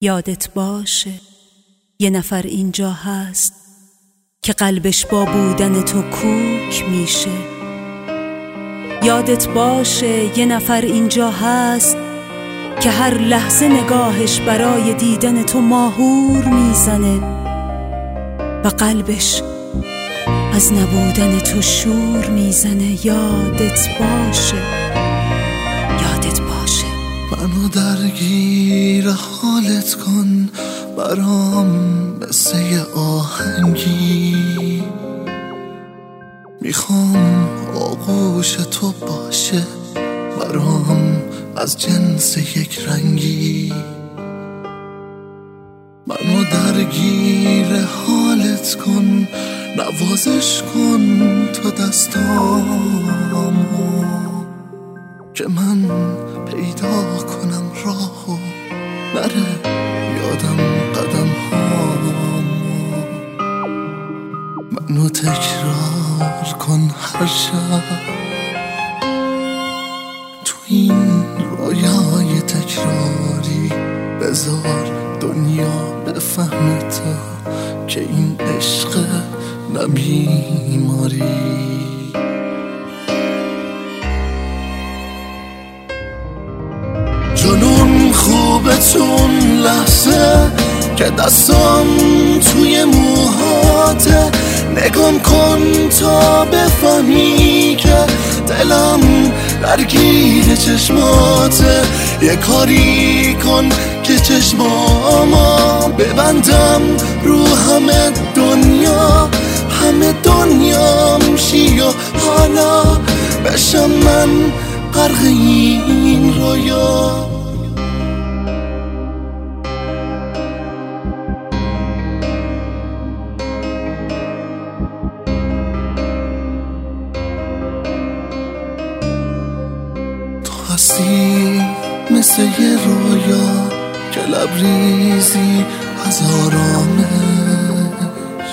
یادت باشه یه نفر اینجا هست که قلبش با بودن تو کوک میشه. یادت باشه یه نفر اینجا هست که هر لحظه نگاهش برای دیدن تو ماهور میزنه و قلبش از نبودن تو شور میزنه. یادت باشه، یادت باشه. منو درگیر حالت کن برام مثل یه آهنگی، میخوام آغوش تو باشه برام از جنس یک رنگی. منو درگیر حالت کن، نوازش کن تو دستامو که من پیدا کنم راهو نره یادم قدم هامو. منو تکرار کن هر شب تو این رویای تکراری، بذار دنیا بفهمه تا که این عشق نه بیماری. جنون خوبه تون لحظه که دستام توی موهاته، نگام کن تا بفهمی که دلم درگیر چشماته. یه کاری کن که چشماما ببندم رو همه دنیا، همه دنیام شی و حالا بشم من غرق این رویا. تو هستی مثل یه رویا که لبریزی از آرامش،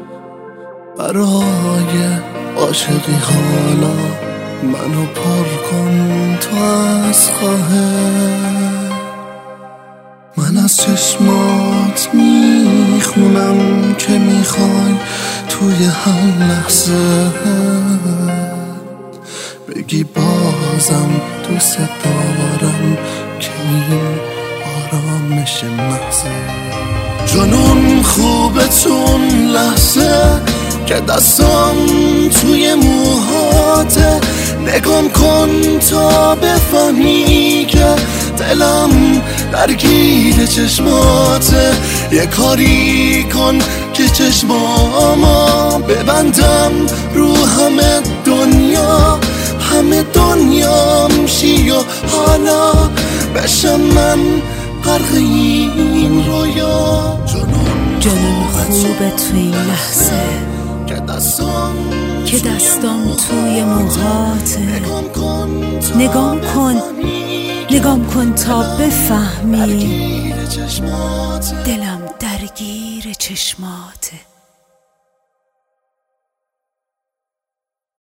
برای عاشقی حالا منو پر کن تو از خواهش. من از چشمات میخونم که میخوای توی هر لحظه بگی بازم دوست دارم که این آرامش محضه. جنون خوبه تون لحظه که دستام توی موهاته، نگام کن تا بفهمی که دلم درگیر چشماته. یه کاری کن که چشماما ببندم رو همه دنیا، همه دنیام شی و حالا بشم من غرق این رویا. جنون خوبه توی این لحظه که دستام توی موهاته، نگام کن تا بفهمی دلم درگیر چشماته.